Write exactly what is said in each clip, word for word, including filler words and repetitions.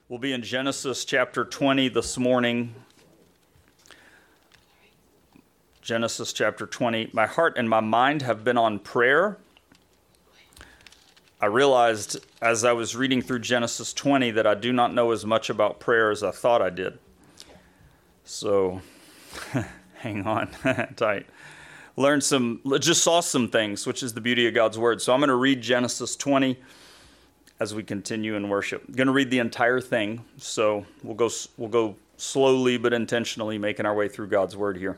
We'll be in Genesis chapter twenty this morning. Genesis chapter twenty. My heart and my mind have been on prayer. I realized as I was reading through Genesis twenty that I do not know as much about prayer as I thought I did. So, hang on tight. Learned some, just saw some things, which is the beauty of God's Word. So I'm going to read Genesis twenty as we continue in worship. I'm going to read the entire thing, so we'll go we'll go slowly but intentionally making our way through God's Word here.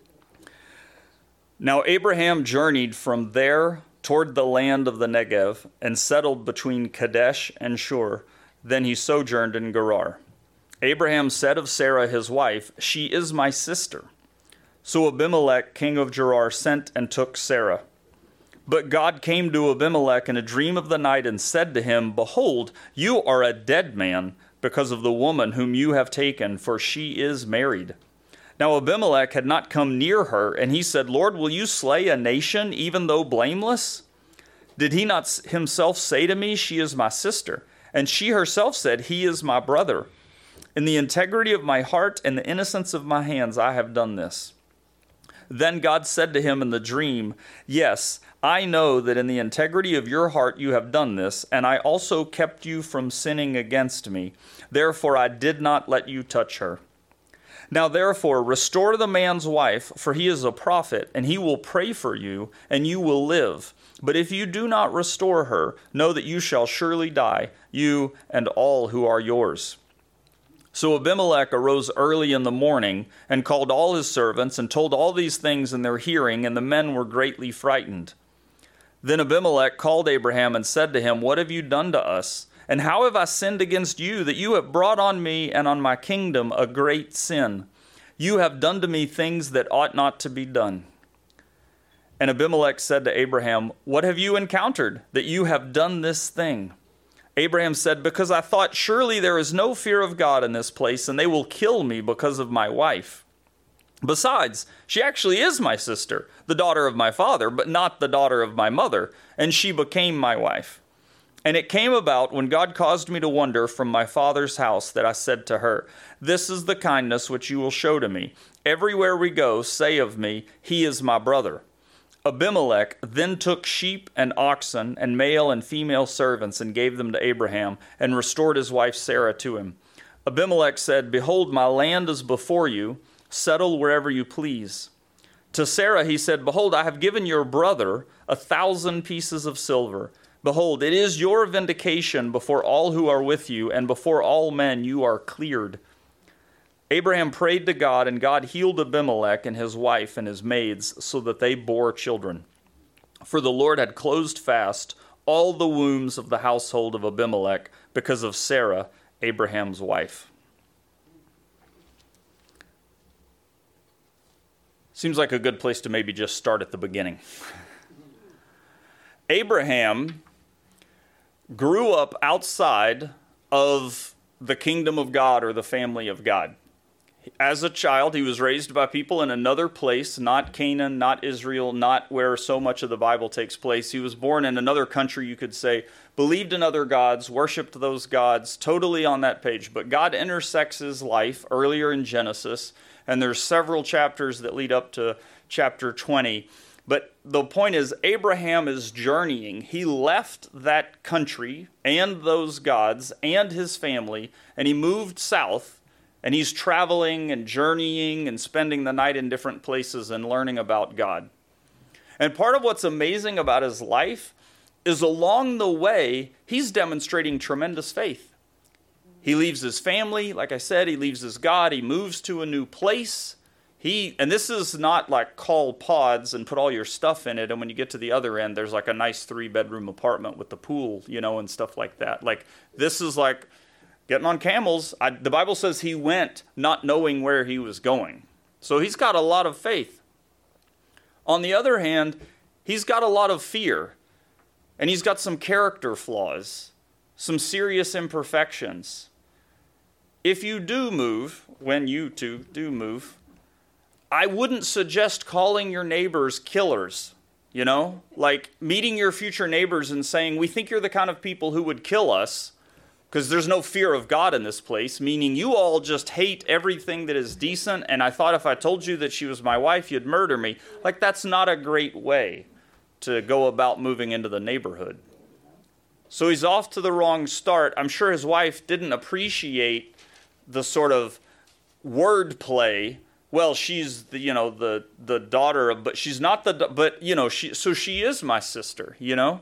Now Abraham journeyed from there toward the land of the Negev and settled between Kadesh and Shur. Then he sojourned in Gerar. Abraham said of Sarah his wife, "She is my sister." So Abimelech, king of Gerar, sent and took Sarah. But God came to Abimelech in a dream of the night and said to him, "Behold, you are a dead man because of the woman whom you have taken, for she is married." Now Abimelech had not come near her, and he said, "Lord, will you slay a nation even though blameless? Did he not himself say to me, 'She is my sister'?" And she herself said, "He is my brother. In the integrity of my heart and the innocence of my hands I have done this." Then God said to him in the dream, "Yes, I know that in the integrity of your heart you have done this, and I also kept you from sinning against me. Therefore I did not let you touch her. Now therefore restore the man's wife, for he is a prophet, and he will pray for you, and you will live. But if you do not restore her, know that you shall surely die, you and all who are yours." So Abimelech arose early in the morning and called all his servants and told all these things in their hearing, and the men were greatly frightened. Then Abimelech called Abraham and said to him, "What have you done to us? And how have I sinned against you, that you have brought on me and on my kingdom a great sin? You have done to me things that ought not to be done." And Abimelech said to Abraham, "What have you encountered, that you have done this thing?" Abraham said, "Because I thought, surely there is no fear of God in this place, and they will kill me because of my wife. Besides, she actually is my sister, the daughter of my father, but not the daughter of my mother, and she became my wife. And it came about when God caused me to wander from my father's house that I said to her, 'This is the kindness which you will show to me. Everywhere we go, say of me, he is my brother.' Abimelech then took sheep and oxen and male and female servants and gave them to Abraham and restored his wife Sarah to him. Abimelech said, 'Behold, my land is before you. Settle wherever you please.' To Sarah he said, 'Behold, I have given your brother a thousand pieces of silver. Behold, it is your vindication before all who are with you, and before all men you are cleared.' Abraham prayed to God, and God healed Abimelech and his wife and his maids, so that they bore children. For the Lord had closed fast all the wombs of the household of Abimelech because of Sarah, Abraham's wife." Seems like a good place to maybe just start at the beginning. Abraham grew up outside of the kingdom of God or the family of God. As a child, he was raised by people in another place, not Canaan, not Israel, not where so much of the Bible takes place. He was born in another country, you could say, believed in other gods, worshipped those gods, totally on that page. But God intersects his life earlier in Genesis, and there's several chapters that lead up to chapter twenty. But the point is, Abraham is journeying. He left that country and those gods and his family, and he moved south. And he's traveling and journeying and spending the night in different places and learning about God. And part of what's amazing about his life is along the way, he's demonstrating tremendous faith. He leaves his family, like I said, he leaves his God, he moves to a new place. He, and this is not like call pods and put all your stuff in it, and when you get to the other end, there's like a nice three-bedroom apartment with the pool, you know, and stuff like that. Like, this is like getting on camels. I, the Bible says he went not knowing where he was going. So he's got a lot of faith. On the other hand, he's got a lot of fear. And he's got some character flaws, some serious imperfections. If you do move, when you two do move, I wouldn't suggest calling your neighbors killers. You know, like meeting your future neighbors and saying, "We think you're the kind of people who would kill us." because there's no fear of God in this place, meaning you all just hate everything that is decent, and I thought if I told you that she was my wife, you'd murder me. Like, that's not a great way to go about moving into the neighborhood. So he's off to the wrong start. I'm sure his wife didn't appreciate the sort of word play. Well, she's the, you know, the, the daughter of, but she's not the, but, you know, she, so she is my sister, you know?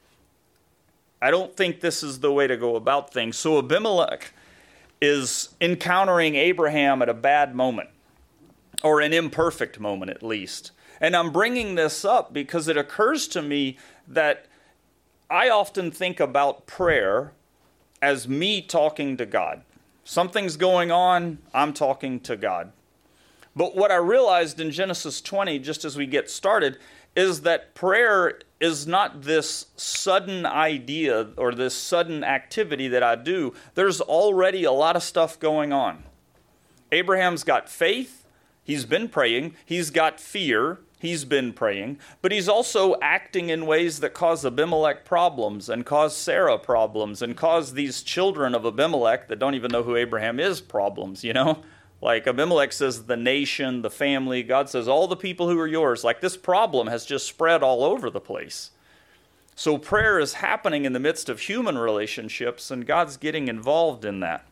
I don't think this is the way to go about things. So Abimelech is encountering Abraham at a bad moment, or an imperfect moment at least. And I'm bringing this up because it occurs to me that I often think about prayer as me talking to God. Something's going on, I'm talking to God. But what I realized in Genesis twenty, just as we get started, is that prayer is not this sudden idea or this sudden activity that I do. There's already a lot of stuff going on. Abraham's got faith. He's been praying. He's got fear. He's been praying. But he's also acting in ways that cause Abimelech problems and cause Sarah problems and cause these children of Abimelech that don't even know who Abraham is problems, you know? Like Abimelech says the nation, the family. God says all the people who are yours. Like this problem has just spread all over the place. So prayer is happening in the midst of human relationships, and God's getting involved in that.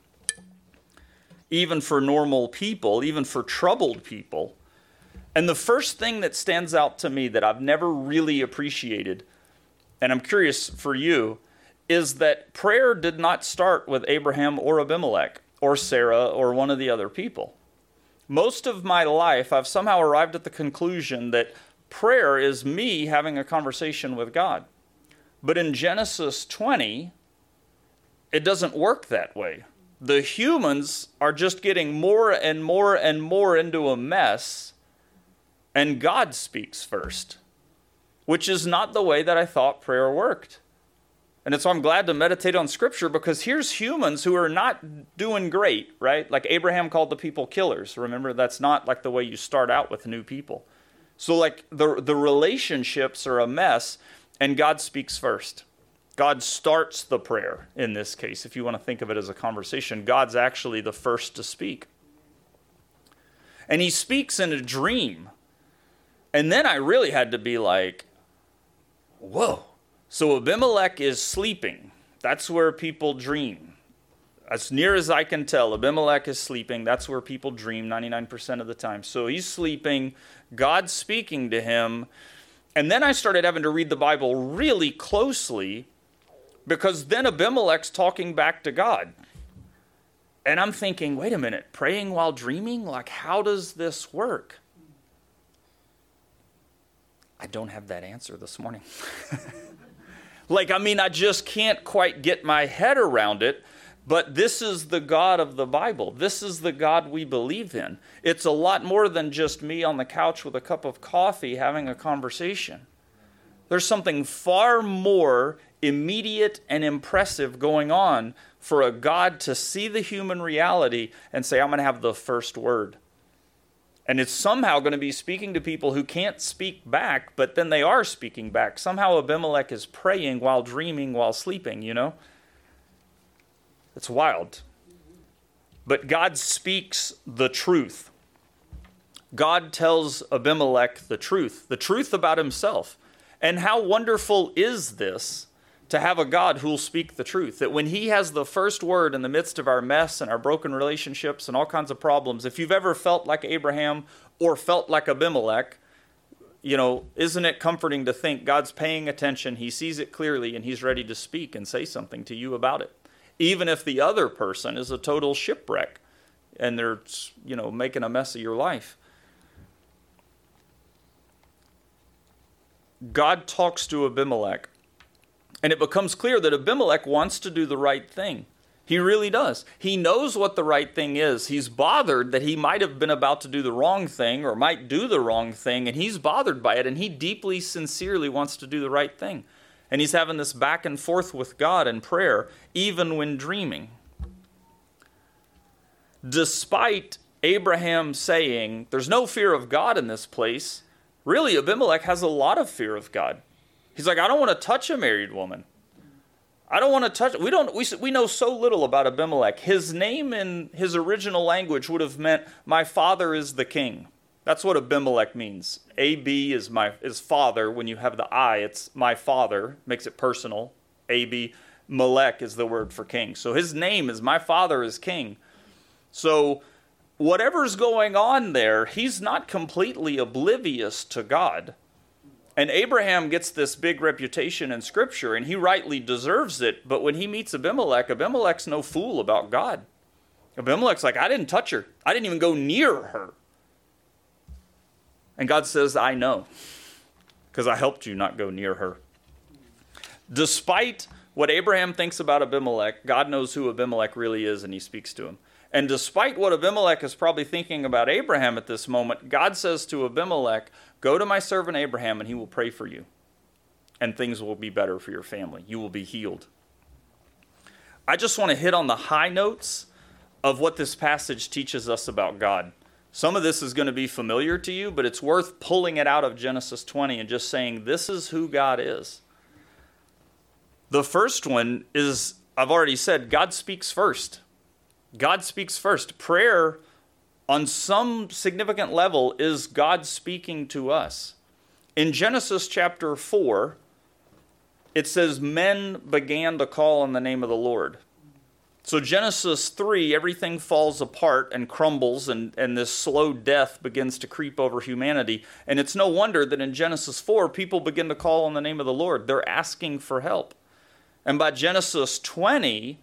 Even for normal people, even for troubled people. And the first thing that stands out to me that I've never really appreciated, and I'm curious for you, is that prayer did not start with Abraham or Abimelech, or Sarah, or one of the other people. Most of my life, I've somehow arrived at the conclusion that prayer is me having a conversation with God. But in Genesis twenty, it doesn't work that way. The humans are just getting more and more and more into a mess, and God speaks first, which is not the way that I thought prayer worked. And it's why I'm glad to meditate on Scripture, because here's humans who are not doing great, right? Like Abraham called the people killers. Remember, that's not like the way you start out with new people. So like the, the relationships are a mess, and God speaks first. God starts the prayer in this case. If you want to think of it as a conversation, God's actually the first to speak. And he speaks in a dream. And then I really had to be like, whoa. So Abimelech is sleeping. That's where people dream. As near as I can tell, Abimelech is sleeping. That's where people dream ninety-nine percent of the time. So he's sleeping. God's speaking to him. And then I started having to read the Bible really closely, because then Abimelech's talking back to God. And I'm thinking, wait a minute, praying while dreaming? Like, how does this work? I don't have that answer this morning. Like, I mean, I just can't quite get my head around it, but this is the God of the Bible. This is the God we believe in. It's a lot more than just me on the couch with a cup of coffee having a conversation. There's something far more immediate and impressive going on for a God to see the human reality and say, I'm going to have the first word. And it's somehow going to be speaking to people who can't speak back, but then they are speaking back. Somehow Abimelech is praying while dreaming, while sleeping, you know? It's wild. But God speaks the truth. God tells Abimelech the truth, the truth about himself. And how wonderful is this to have a God who will speak the truth, that when he has the first word in the midst of our mess and our broken relationships and all kinds of problems, if you've ever felt like Abraham or felt like Abimelech, you know, isn't it comforting to think God's paying attention, he sees it clearly, and he's ready to speak and say something to you about it, even if the other person is a total shipwreck and they're, you know, making a mess of your life. God talks to Abimelech. And it becomes clear that Abimelech wants to do the right thing. He really does. He knows what the right thing is. He's bothered that he might have been about to do the wrong thing or might do the wrong thing, and he's bothered by it, and he deeply, sincerely wants to do the right thing. And he's having this back and forth with God in prayer, even when dreaming. Despite Abraham saying, there's no fear of God in this place, really Abimelech has a lot of fear of God. He's like, I don't want to touch a married woman. I don't want to touch it. We don't. We, we know so little about Abimelech. His name in his original language would have meant, my father is the king. That's what Abimelech means. A B is my is father. When you have the I, it's my father. Makes it personal. A B. Melech is the word for king. So his name is, my father is king. So whatever's going on there, he's not completely oblivious to God. And Abraham gets this big reputation in Scripture, and he rightly deserves it. But when he meets Abimelech, Abimelech's no fool about God. Abimelech's like, I didn't touch her. I didn't even go near her. And God says, I know, because I helped you not go near her. Despite what Abraham thinks about Abimelech, God knows who Abimelech really is, and he speaks to him. And despite what Abimelech is probably thinking about Abraham at this moment, God says to Abimelech, go to my servant Abraham and he will pray for you. And things will be better for your family. You will be healed. I just want to hit on the high notes of what this passage teaches us about God. Some of this is going to be familiar to you, but it's worth pulling it out of Genesis twenty and just saying, this is who God is. The first one is, I've already said, God speaks first. God speaks first. Prayer, on some significant level, is God speaking to us. In Genesis chapter four, it says, men began to call on the name of the Lord. So Genesis three, everything falls apart and crumbles, and, and this slow death begins to creep over humanity. And it's no wonder that in Genesis four, people begin to call on the name of the Lord. They're asking for help. And by Genesis twenty,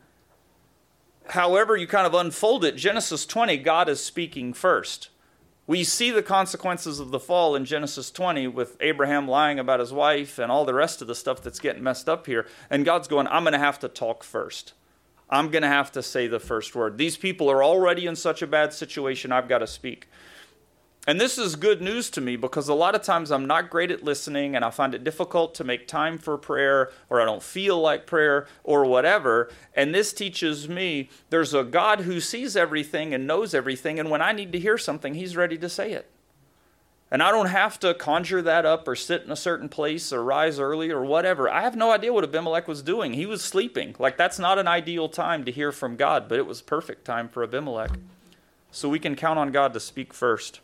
however you kind of unfold it, Genesis twenty, God is speaking first. We see the consequences of the fall in Genesis twenty with Abraham lying about his wife and all the rest of the stuff that's getting messed up here. And God's going, I'm going to have to talk first. I'm going to have to say the first word. These people are already in such a bad situation, I've got to speak. And this is good news to me because a lot of times I'm not great at listening and I find it difficult to make time for prayer, or I don't feel like prayer or whatever. And this teaches me there's a God who sees everything and knows everything. And when I need to hear something, he's ready to say it. And I don't have to conjure that up or sit in a certain place or rise early or whatever. I have no idea what Abimelech was doing. He was sleeping. Like, that's not an ideal time to hear from God, but it was perfect time for Abimelech. So we can count on God to speak first.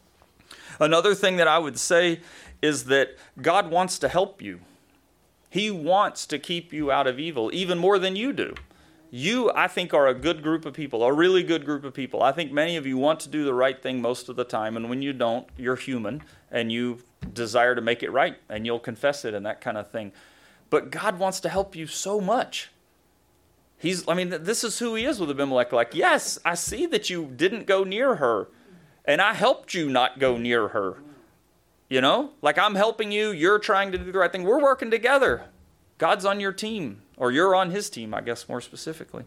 Another thing that I would say is that God wants to help you. He wants to keep you out of evil, even more than you do. You, I think, are a good group of people, a really good group of people. I think many of you want to do the right thing most of the time, and when you don't, you're human, and you desire to make it right, and you'll confess it and that kind of thing. But God wants to help you so much. He's, I mean, this is who he is with Abimelech. Like, yes, I see that you didn't go near her, and I helped you not go near her. You know, like I'm helping you, you're trying to do the right thing. We're working together. God's on your team, or you're on his team, I guess more specifically.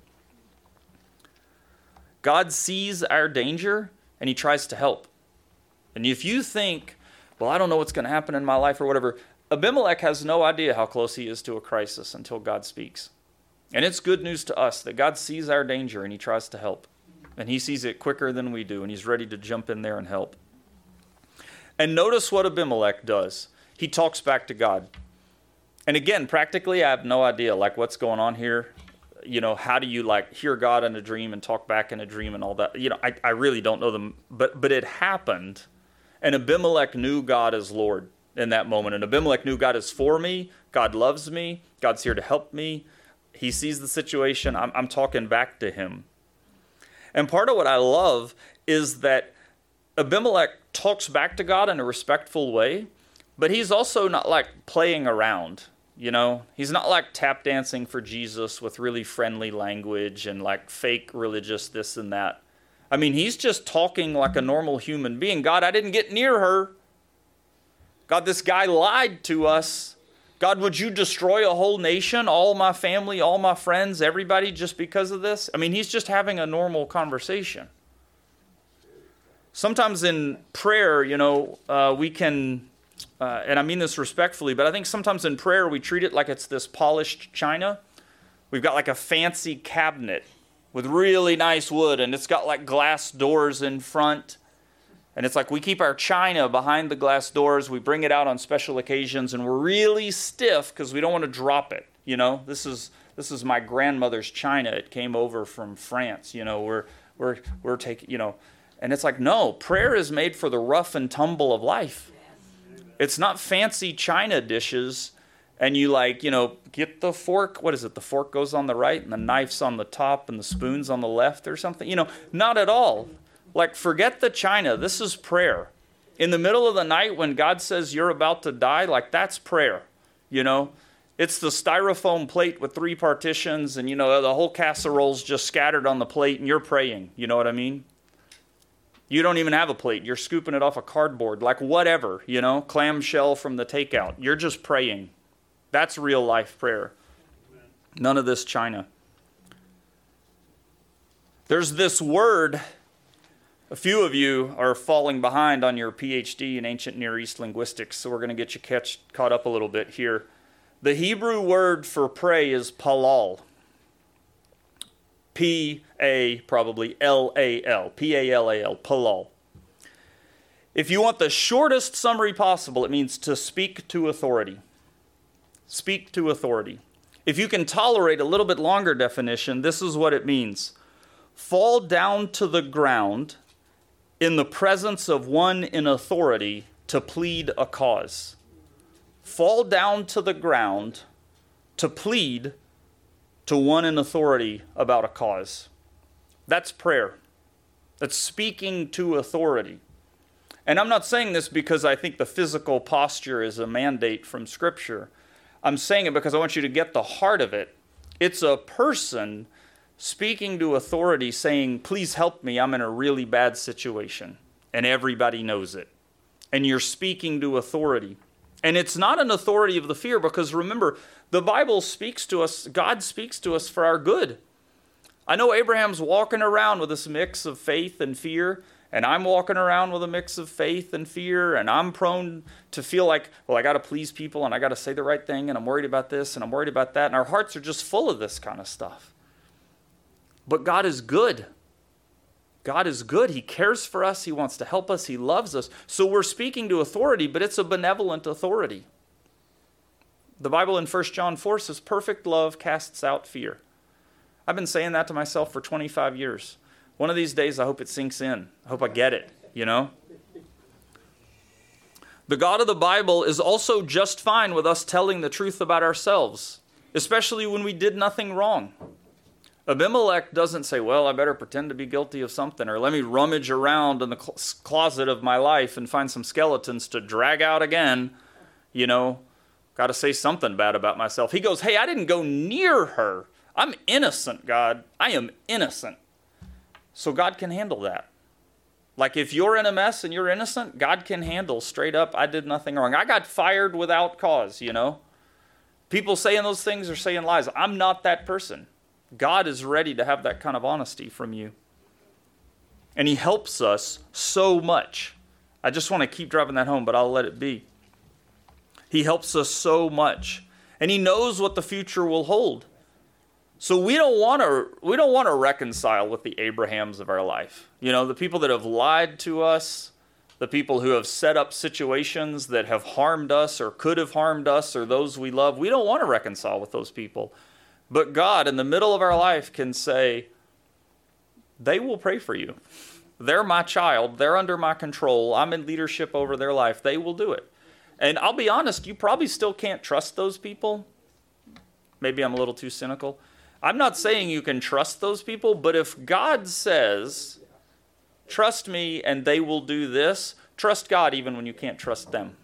God sees our danger, and he tries to help. And if you think, well, I don't know what's going to happen in my life or whatever, Abimelech has no idea how close he is to a crisis until God speaks. And it's good news to us that God sees our danger, and he tries to help. And he sees it quicker than we do, and he's ready to jump in there and help. And notice what Abimelech does. He talks back to God. And again, practically, I have no idea, like, what's going on here. You know, how do you, like, hear God in a dream and talk back in a dream and all that? You know, I, I really don't know them. But, but it happened, and Abimelech knew God as Lord in that moment. And Abimelech knew God is for me. God loves me. God's here to help me. He sees the situation. I'm, I'm talking back to him. And part of what I love is that Abimelech talks back to God in a respectful way, but he's also not like playing around, you know? He's not like tap dancing for Jesus with really friendly language and like fake religious this and that. I mean, he's just talking like a normal human being. God, I didn't get near her. God, this guy lied to us. God, would you destroy a whole nation, all my family, all my friends, everybody just because of this? I mean, he's just having a normal conversation. Sometimes in prayer, you know, uh, we can, uh, and I mean this respectfully, but I think sometimes in prayer we treat it like it's this polished china. We've got like a fancy cabinet with really nice wood, and it's got like glass doors in front. And it's like we keep our china behind the glass doors. We bring it out on special occasions, and we're really stiff because we don't want to drop it. You know, this is this is my grandmother's china. It came over from France. You know, we're we're we're taking, you know, and it's like, no, prayer is made for the rough and tumble of life. It's not fancy china dishes, and you like, you know, get the fork. What is it? The fork goes on the right, and the knife's on the top, and the spoon's on the left, or something. You know, not at all. Like, forget the china. This is prayer. In the middle of the night when God says you're about to die, like, that's prayer, you know. It's the styrofoam plate with three partitions and, you know, the whole casserole's just scattered on the plate and you're praying. You know what I mean? You don't even have a plate. You're scooping it off a cardboard, like whatever, you know, clamshell from the takeout. You're just praying. That's real life prayer. None of this china. There's this word. A few of you are falling behind on your P H D in ancient Near East linguistics, so we're going to get you catch, caught up a little bit here. The Hebrew word for pray is palal. P A, probably L A L. P A L A L, palal. If you want the shortest summary possible, it means to speak to authority. Speak to authority. If you can tolerate a little bit longer definition, this is what it means. Fall down to the ground in the presence of one in authority to plead a cause. Fall down to the ground to plead to one in authority about a cause. That's prayer. That's speaking to authority. And I'm not saying this because I think the physical posture is a mandate from Scripture. I'm saying it because I want you to get the heart of it. It's a person speaking to authority saying, please help me, I'm in a really bad situation. And everybody knows it. And you're speaking to authority. And it's not an authority of the fear, because remember, the Bible speaks to us, God speaks to us for our good. I know Abraham's walking around with this mix of faith and fear, and I'm walking around with a mix of faith and fear, and I'm prone to feel like, well, I got to please people, and I got to say the right thing, and I'm worried about this, and I'm worried about that, and our hearts are just full of this kind of stuff. But God is good. God is good. He cares for us. He wants to help us. He loves us. So we're speaking to authority, but it's a benevolent authority. The Bible in First John four says, perfect love casts out fear. I've been saying that to myself for twenty-five years. One of these days, I hope it sinks in. I hope I get it, you know? The God of the Bible is also just fine with us telling the truth about ourselves, especially when we did nothing wrong. Abimelech doesn't say, well, I better pretend to be guilty of something, or let me rummage around in the cl- closet of my life and find some skeletons to drag out again. You know, got to say something bad about myself. He goes, hey, I didn't go near her. I'm innocent, God. I am innocent. So God can handle that. Like if you're in a mess and you're innocent, God can handle straight up, I did nothing wrong. I got fired without cause, you know. People saying those things are saying lies. I'm not that person. God is ready to have that kind of honesty from you. And he helps us so much. I just want to keep driving that home, but I'll let it be. He helps us so much. And he knows what the future will hold. So we don't want to we don't want to reconcile with the Abrahams of our life. You know, the people that have lied to us, the people who have set up situations that have harmed us or could have harmed us or those we love. We don't want to reconcile with those people. But God, in the middle of our life, can say, they will pray for you. They're my child. They're under my control. I'm in leadership over their life. They will do it. And I'll be honest, you probably still can't trust those people. Maybe I'm a little too cynical. I'm not saying you can trust those people, but if God says, trust me and they will do this, trust God even when you can't trust them.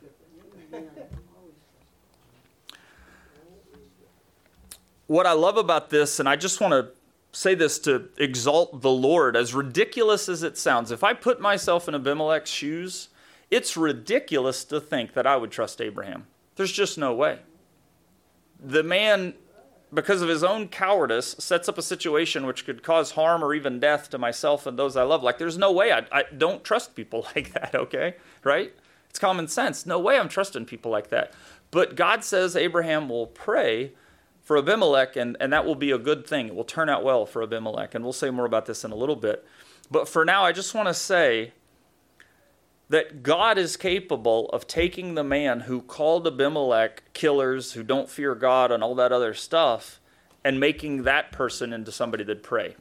What I love about this, and I just want to say this to exalt the Lord, as ridiculous as it sounds, if I put myself in Abimelech's shoes, it's ridiculous to think that I would trust Abraham. There's just no way. The man, because of his own cowardice, sets up a situation which could cause harm or even death to myself and those I love. Like, there's no way. I, I don't trust people like that, okay? Right? It's common sense. No way I'm trusting people like that. But God says Abraham will pray for Abimelech, and, and that will be a good thing. It will turn out well for Abimelech, and we'll say more about this in a little bit. But for now, I just want to say that God is capable of taking the man who called Abimelech killers, who don't fear God and all that other stuff, and making that person into somebody that'd pray.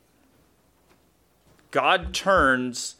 God turns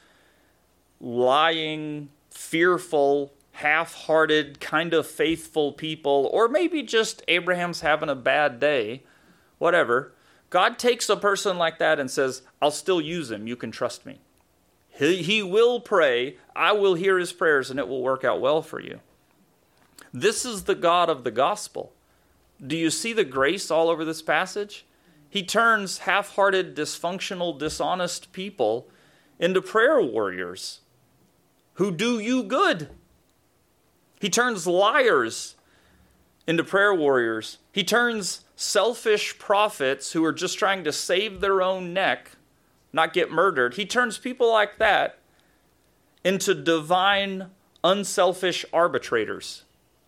lying, fearful, half-hearted, kind of faithful people, or maybe just Abraham's having a bad day, whatever. God takes a person like that and says, I'll still use him. You can trust me. He, he will pray. I will hear his prayers, and it will work out well for you. This is the God of the gospel. Do you see the grace all over this passage? He turns half-hearted, dysfunctional, dishonest people into prayer warriors who do you good. He turns liars into prayer warriors. He turns selfish prophets who are just trying to save their own neck, not get murdered. He turns people like that into divine, unselfish arbitrators.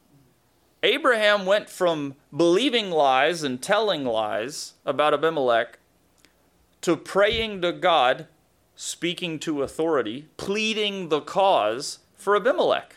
Abraham went from believing lies and telling lies about Abimelech to praying to God, speaking to authority, pleading the cause for Abimelech.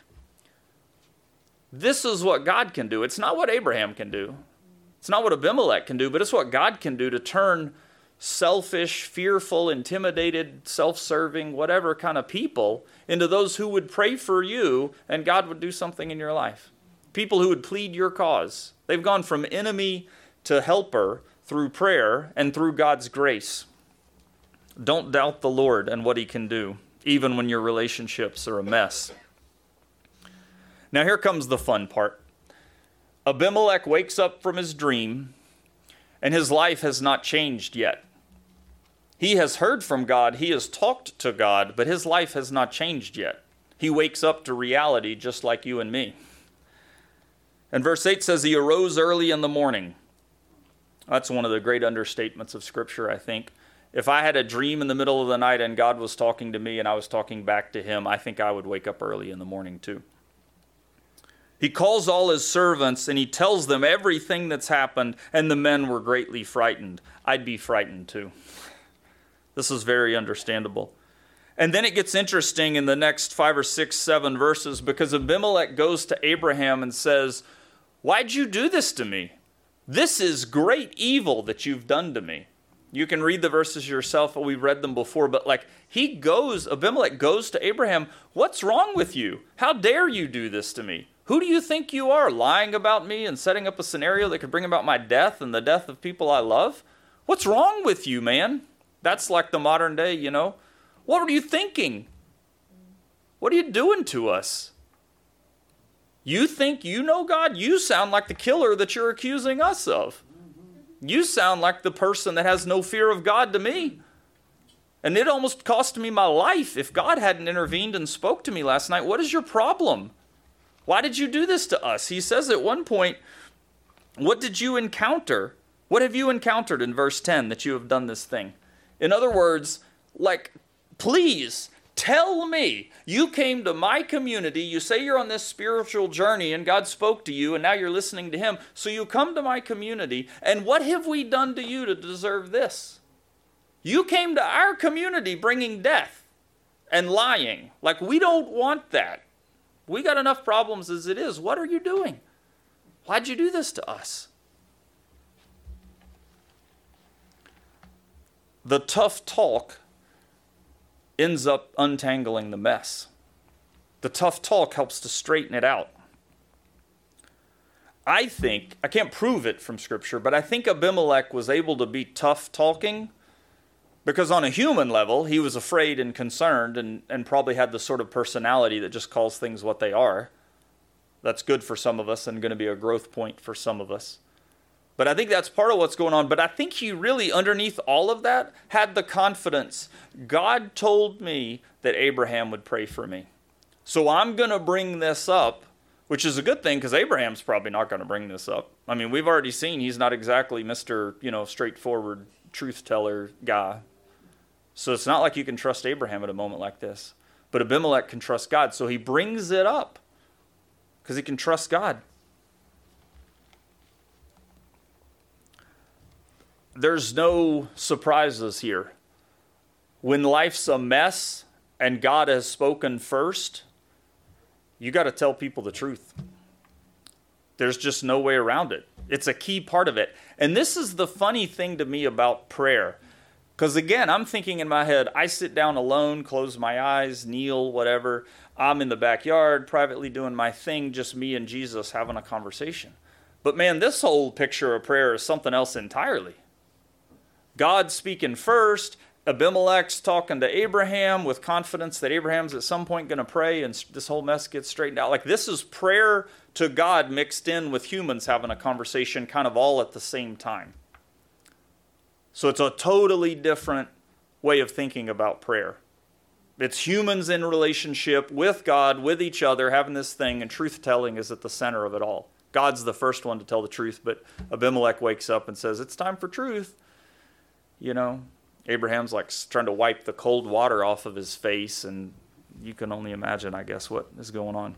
This is what God can do. It's not what Abraham can do. It's not what Abimelech can do, but it's what God can do to turn selfish, fearful, intimidated, self-serving, whatever kind of people into those who would pray for you and God would do something in your life. People who would plead your cause. They've gone from enemy to helper through prayer and through God's grace. Don't doubt the Lord and what he can do, even when your relationships are a mess. Now here comes the fun part. Abimelech wakes up from his dream, and his life has not changed yet. He has heard from God, he has talked to God, but his life has not changed yet. He wakes up to reality just like you and me. And verse eight says, he arose early in the morning. That's one of the great understatements of Scripture, I think. If I had a dream in the middle of the night and God was talking to me and I was talking back to him, I think I would wake up early in the morning too. He calls all his servants and he tells them everything that's happened, and the men were greatly frightened. I'd be frightened too. This is very understandable. And then it gets interesting in the next five or six, seven verses, because Abimelech goes to Abraham and says, why'd you do this to me? This is great evil that you've done to me. You can read the verses yourself, we've read them before, but like he goes, Abimelech goes to Abraham, what's wrong with you? How dare you do this to me? Who do you think you are, lying about me and setting up a scenario that could bring about my death and the death of people I love? What's wrong with you, man? That's like the modern day, you know. What were you thinking? What are you doing to us? You think you know God? You sound like the killer that you're accusing us of. You sound like the person that has no fear of God to me. And it almost cost me my life if God hadn't intervened and spoke to me last night. What is your problem? Why did you do this to us? He says at one point, what did you encounter? What have you encountered in verse ten that you have done this thing? In other words, like, please tell me. You came to my community. You say you're on this spiritual journey and God spoke to you and now you're listening to him. So you come to my community, and what have we done to you to deserve this? You came to our community bringing death and lying. Like, we don't want that. We got enough problems as it is. What are you doing? Why'd you do this to us? The tough talk ends up untangling the mess. The tough talk helps to straighten it out. I think, I can't prove it from Scripture, but I think Abimelech was able to be tough talking because on a human level, he was afraid and concerned and, and probably had the sort of personality that just calls things what they are. That's good for some of us and going to be a growth point for some of us. But I think that's part of what's going on. But I think he really, underneath all of that, had the confidence. God told me that Abraham would pray for me. So I'm going to bring this up, which is a good thing because Abraham's probably not going to bring this up. I mean, we've already seen he's not exactly Mister, you know, straightforward truth teller guy. So it's not like you can trust Abraham at a moment like this. But Abimelech can trust God. So he brings it up because he can trust God. There's no surprises here. When life's a mess and God has spoken first, you got to tell people the truth. There's just no way around it. It's a key part of it. And this is the funny thing to me about prayer. Because again, I'm thinking in my head, I sit down alone, close my eyes, kneel, whatever. I'm in the backyard, privately doing my thing, just me and Jesus having a conversation. But man, this whole picture of prayer is something else entirely. God speaking first, Abimelech's talking to Abraham with confidence that Abraham's at some point going to pray and this whole mess gets straightened out. Like this is prayer to God mixed in with humans having a conversation kind of all at the same time. So it's a totally different way of thinking about prayer. It's humans in relationship with God, with each other, having this thing, and truth-telling is at the center of it all. God's the first one to tell the truth, but Abimelech wakes up and says, it's time for truth. You know, Abraham's like trying to wipe the cold water off of his face, and you can only imagine, I guess, what is going on.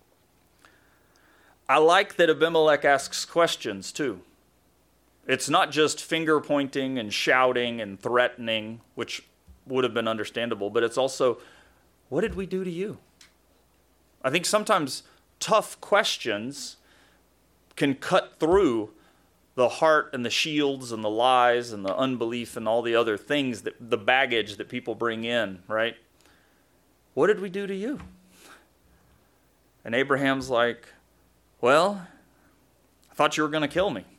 I like that Abimelech asks questions, too. It's not just finger pointing and shouting and threatening, which would have been understandable, but it's also, what did we do to you? I think sometimes tough questions can cut through the heart and the shields and the lies and the unbelief and all the other things, that the baggage that people bring in, right? What did we do to you? And Abraham's like, well, I thought you were going to kill me.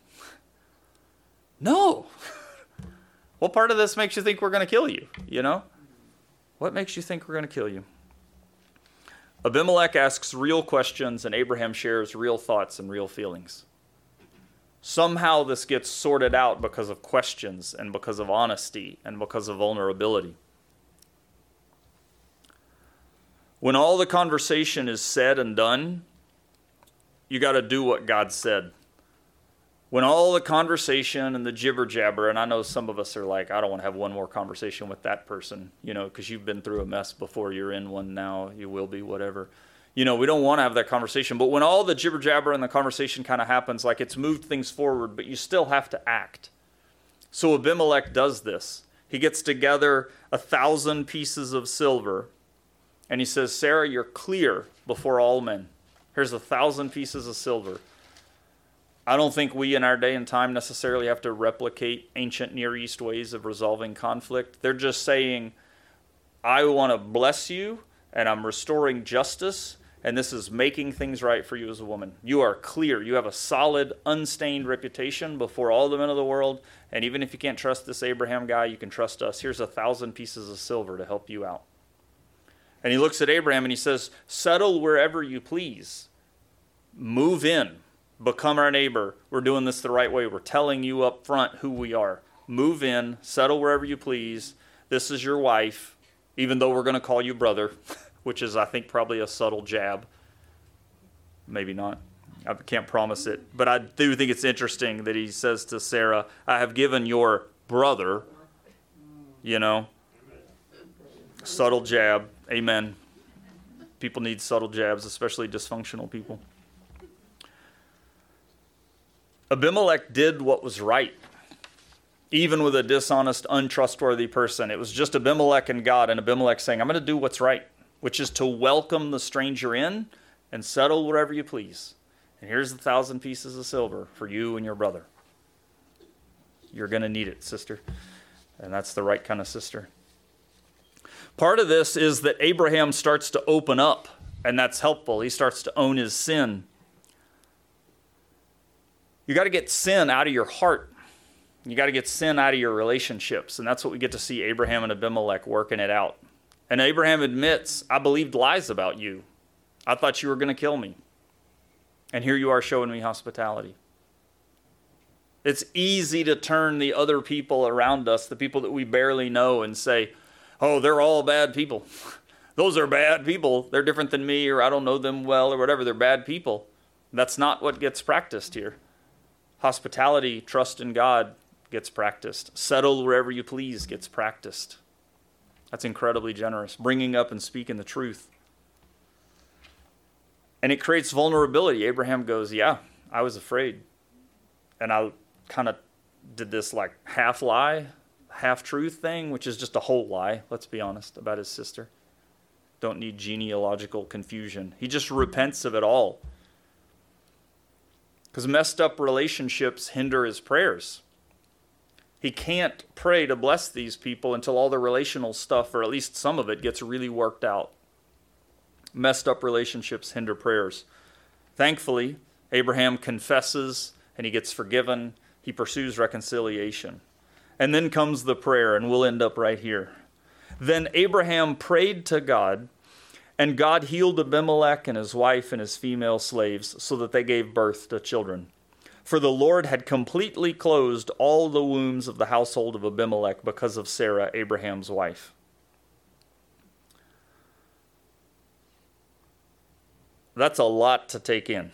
No. What part of this makes you think we're going to kill you? You know? What makes you think we're going to kill you? Abimelech asks real questions and Abraham shares real thoughts and real feelings. Somehow this gets sorted out because of questions and because of honesty and because of vulnerability. When all the conversation is said and done, you got to do what God said. When all the conversation and the jibber jabber, and I know some of us are like, I don't want to have one more conversation with that person, you know, because you've been through a mess before, you're in one now, you will be, whatever. You know, we don't want to have that conversation. But when all the jibber jabber and the conversation kind of happens, like it's moved things forward, but you still have to act. So Abimelech does this. He gets together a thousand pieces of silver, and he says, Sarah, you're clear before all men. Here's a thousand pieces of silver. I don't think we in our day and time necessarily have to replicate ancient Near East ways of resolving conflict. They're just saying, I want to bless you, and I'm restoring justice, and this is making things right for you as a woman. You are clear. You have a solid, unstained reputation before all the men of the world, and even if you can't trust this Abraham guy, you can trust us. Here's a thousand pieces of silver to help you out. And he looks at Abraham and he says, settle wherever you please. Move in. Become our neighbor. We're doing this the right way. We're telling you up front who we are. Move in, settle wherever you please. This is your wife, even though we're going to call you brother, which is, I think, probably a subtle jab. Maybe not. I can't promise it. But I do think it's interesting that he says to Sarah, I have given your brother, you know, subtle jab. Amen. People need subtle jabs, especially dysfunctional people. Abimelech did what was right, even with a dishonest, untrustworthy person. It was just Abimelech and God, and Abimelech saying, I'm going to do what's right, which is to welcome the stranger in and settle wherever you please. And here's a thousand pieces of silver for you and your brother. You're going to need it, sister. And that's the right kind of sister. Part of this is that Abraham starts to open up, and that's helpful. He starts to own his sin. You got to get sin out of your heart. You got to get sin out of your relationships. And that's what we get to see Abraham and Abimelech working it out. And Abraham admits, I believed lies about you. I thought you were going to kill me. And here you are showing me hospitality. It's easy to turn the other people around us, the people that we barely know, and say, oh, they're all bad people. Those are bad people. They're different than me, or I don't know them well, or whatever. They're bad people. That's not what gets practiced here. Hospitality, trust in God gets practiced. Settle wherever you please gets practiced. That's incredibly generous. Bringing up and speaking the truth. And it creates vulnerability. Abraham goes, yeah, I was afraid. And I kind of did this like half lie, half truth thing, which is just a whole lie, let's be honest, about his sister. Don't need genealogical confusion. He just repents of it all. Because messed up relationships hinder his prayers. He can't pray to bless these people until all the relational stuff, or at least some of it, gets really worked out. Messed up relationships hinder prayers. Thankfully, Abraham confesses and he gets forgiven. He pursues reconciliation. And then comes the prayer, and we'll end up right here. Then Abraham prayed to God, and God healed Abimelech and his wife and his female slaves so that they gave birth to children. For the Lord had completely closed all the wombs of the household of Abimelech because of Sarah, Abraham's wife. That's a lot to take in.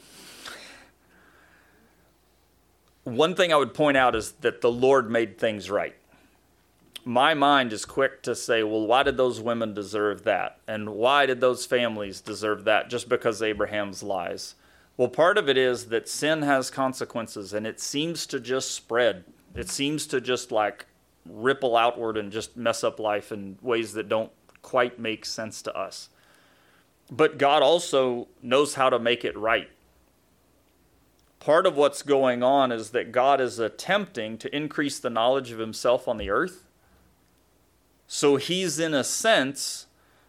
One thing I would point out is that the Lord made things right. My mind is quick to say, well, why did those women deserve that? And why did those families deserve that just because Abraham's lies? Well, part of it is that sin has consequences, and it seems to just spread. It seems to just like ripple outward and just mess up life in ways that don't quite make sense to us. But God also knows how to make it right. Part of what's going on is that God is attempting to increase the knowledge of himself on the earth. So he's, in a sense,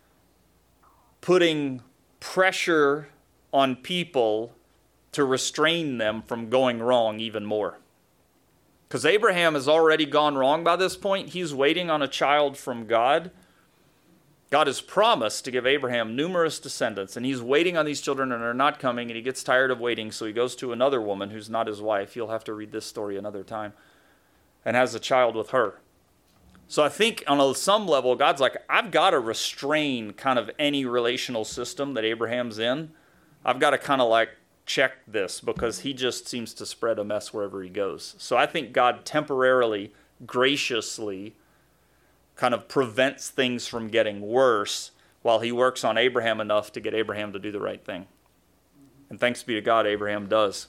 putting pressure on people to restrain them from going wrong even more. Because Abraham has already gone wrong by this point. He's waiting on a child from God. God has promised to give Abraham numerous descendants, and he's waiting on these children, and they're not coming, and he gets tired of waiting, so he goes to another woman who's not his wife. You'll have to read this story another time, and has a child with her. So I think on some level, God's like, I've got to restrain kind of any relational system that Abraham's in. I've got to kind of like check this, because he just seems to spread a mess wherever he goes. So I think God temporarily, graciously, kind of prevents things from getting worse while he works on Abraham enough to get Abraham to do the right thing. And thanks be to God, Abraham does.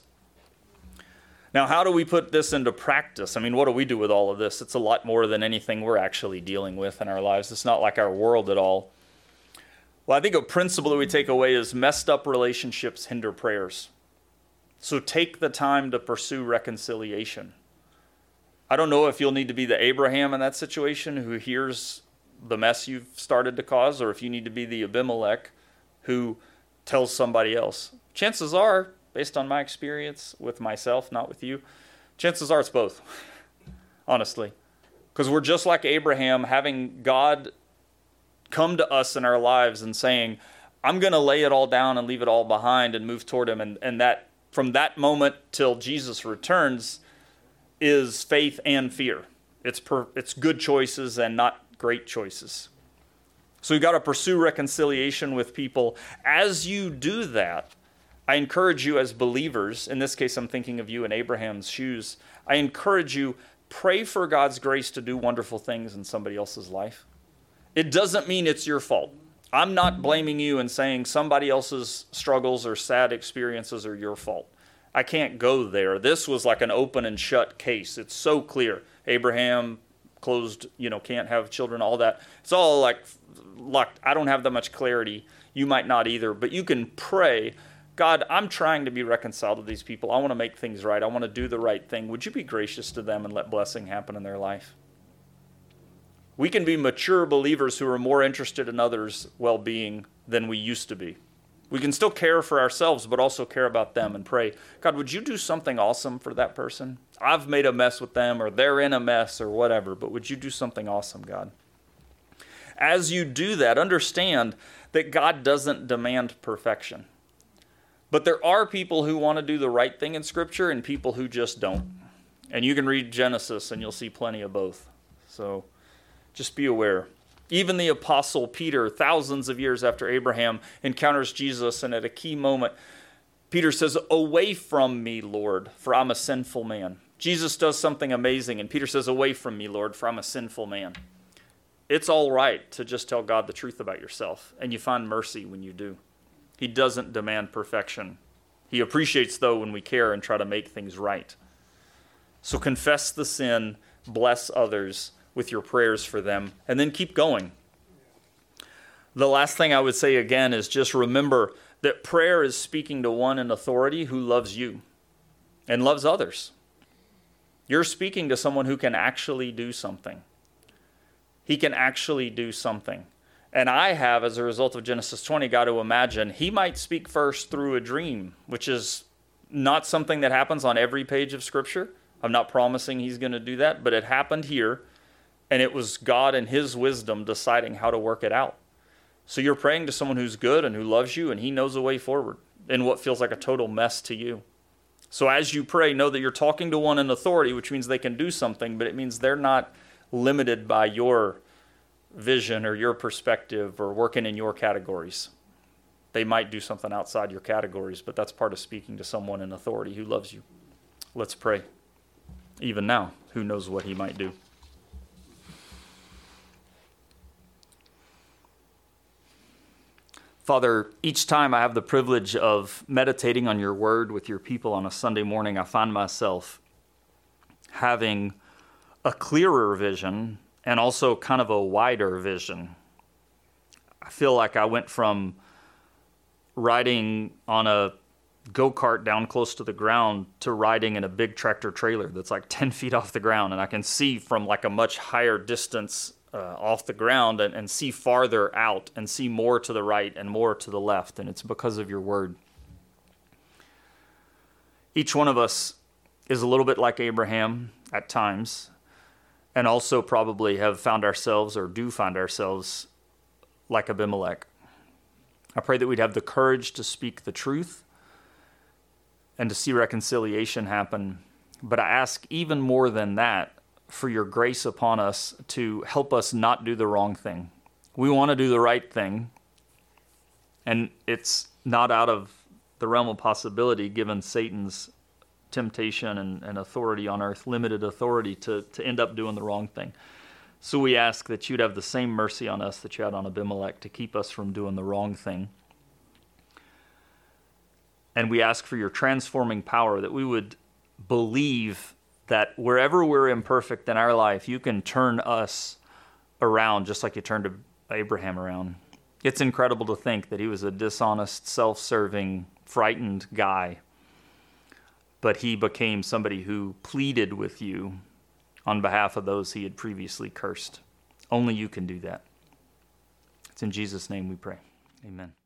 Now, how do we put this into practice? I mean, what do we do with all of this? It's a lot more than anything we're actually dealing with in our lives. It's not like our world at all. Well, I think a principle that we take away is messed up relationships hinder prayers. So take the time to pursue reconciliation. I don't know if you'll need to be the Abraham in that situation who hears the mess you've started to cause, or if you need to be the Abimelech who tells somebody else. Chances are, based on my experience with myself, not with you, chances are it's both, honestly. Because we're just like Abraham, having God come to us in our lives and saying, I'm going to lay it all down and leave it all behind and move toward him. And, and that from that moment till Jesus returns is faith and fear. It's per, it's good choices and not great choices. So you've got to pursue reconciliation with people. As you do that, I encourage you as believers, in this case I'm thinking of you in Abraham's shoes, I encourage you, pray for God's grace to do wonderful things in somebody else's life. It doesn't mean it's your fault. I'm not blaming you and saying somebody else's struggles or sad experiences are your fault. I can't go there. This was like an open and shut case. It's so clear. Abraham closed, you know, can't have children, all that. It's all like locked. I don't have that much clarity. You might not either, but you can pray, God, I'm trying to be reconciled to these people. I want to make things right. I want to do the right thing. Would you be gracious to them and let blessing happen in their life? We can be mature believers who are more interested in others' well-being than we used to be. We can still care for ourselves, but also care about them and pray, God, would you do something awesome for that person? I've made a mess with them, or they're in a mess, or whatever, but would you do something awesome, God? As you do that, understand that God doesn't demand perfection. But there are people who want to do the right thing in Scripture and people who just don't. And you can read Genesis and you'll see plenty of both. So just be aware. Even the Apostle Peter, thousands of years after Abraham, encounters Jesus, and at a key moment, Peter says, away from me, Lord, for I'm a sinful man. Jesus does something amazing, and Peter says, away from me, Lord, for I'm a sinful man. It's all right to just tell God the truth about yourself, and you find mercy when you do. He doesn't demand perfection. He appreciates, though, when we care and try to make things right. So confess the sin, bless others with your prayers for them, and then keep going. The last thing I would say again is just remember that prayer is speaking to one in authority who loves you. and loves others. You're speaking to someone who can actually do something. He can actually do something. And I have, as a result of Genesis twenty, got to imagine he might speak first through a dream, which is not something that happens on every page of Scripture. I'm not promising he's going to do that, but it happened here, and it was God and his wisdom deciding how to work it out. So you're praying to someone who's good and who loves you, and he knows the way forward in what feels like a total mess to you. So as you pray, know that you're talking to one in authority, which means they can do something, but it means they're not limited by your vision or your perspective or working in your categories. They might do something outside your categories, but that's part of speaking to someone in authority who loves you. Let's pray. Even now, who knows what he might do. Father, each time I have the privilege of meditating on your word with your people on a Sunday morning, I find myself having a clearer vision and also kind of a wider vision. I feel like I went from riding on a go-kart down close to the ground to riding in a big tractor trailer that's like ten feet off the ground, and I can see from like a much higher distance uh, off the ground and, and see farther out and see more to the right and more to the left, and it's because of your word. Each one of us is a little bit like Abraham at times, and also probably have found ourselves or do find ourselves like Abimelech. I pray that we'd have the courage to speak the truth and to see reconciliation happen. But I ask even more than that for your grace upon us to help us not do the wrong thing. We want to do the right thing, and it's not out of the realm of possibility given Satan's temptation and, and authority on earth, limited authority to, to end up doing the wrong thing. So we ask that you'd have the same mercy on us that you had on Abimelech to keep us from doing the wrong thing. And we ask for your transforming power, that we would believe that wherever we're imperfect in our life, you can turn us around just like you turned Abraham around. It's incredible to think that he was a dishonest, self-serving, frightened guy, but he became somebody who pleaded with you on behalf of those he had previously cursed. Only you can do that. It's in Jesus' name we pray. Amen.